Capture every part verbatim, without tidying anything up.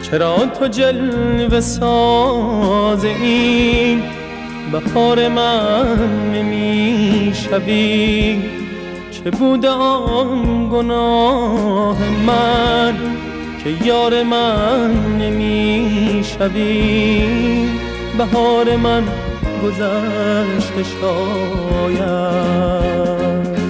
چرا تو جلوه ساز این بهار من نمی شوی؟ چه بوده آن گناه من که یار من نمی شوی؟ بهار من گذشته شاید.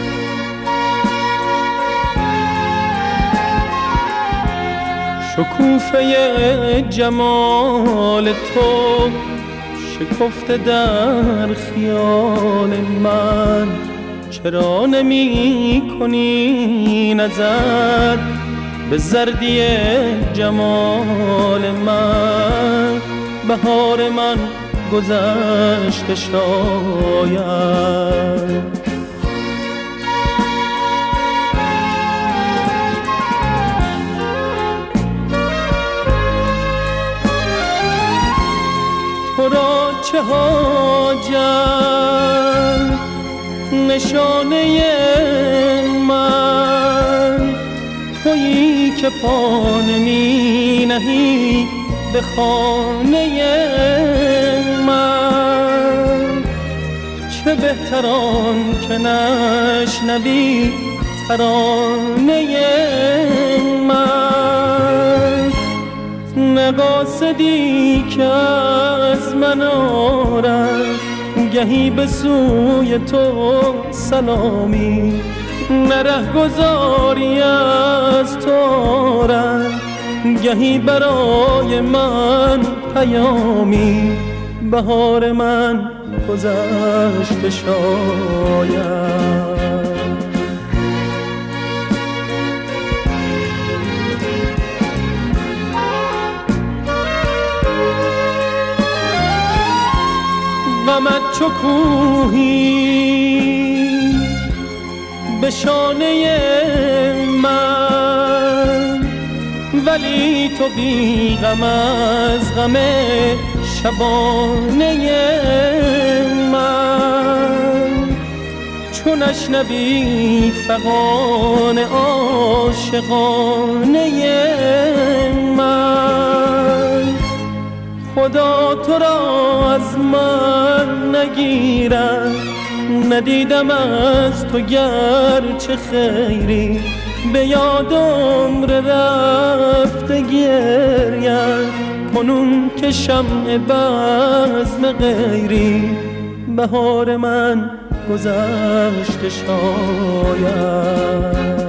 شکوفه جمال تو شکفته در خیال من، چرا نمی کنی نظر به زردی جمال من؟ بهار من گذشته شاید. تو را چه حاجت نشانه من؟ تویی که پا نمی نهی به خانه من. چه بهتران که نشنوی ترانه من. نقاصدی که از من آرد گهی به سوی تو سلامی، نه رهگذاری از تو آرد گهی برای من پیامی. بهار من گذشته شاید. غمت چو کوهی به شانه من، ولی تو بی غم از غم شبانه من. چو نشنوی فغان عاشقانه من، خدا تو را از من نگیرد. ندیدم از تو گرچه خیری، به یاد عمر رفته گریم کنون که شمع بزم غیری. بهار من گذشته شاید.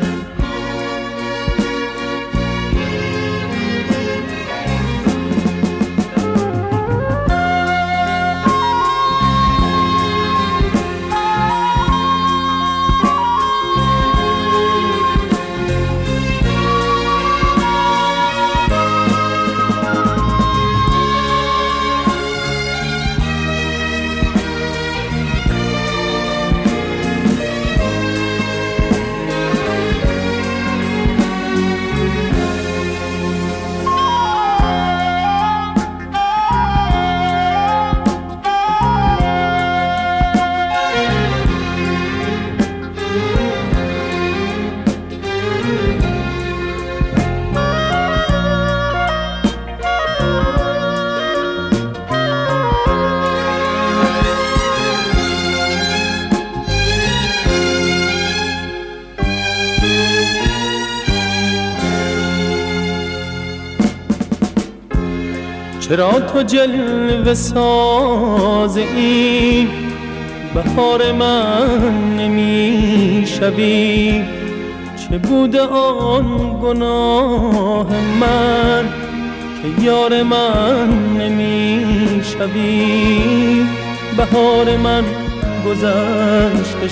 چرا تو جلوه ساز این بهار من نمی شوی؟ چه بوده آن گناه من که یار من نمی شوی؟ بهار من گذشته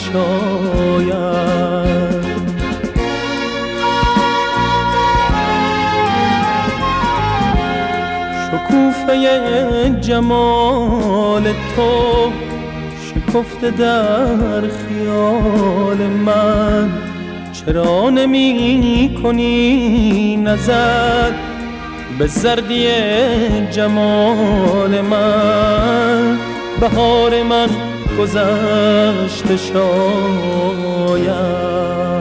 شاید. شکوفه جمال تو شکفته در خیال من، چرا نمی کنی نظر به زردی جمال من؟ بهار من گذشته شاید.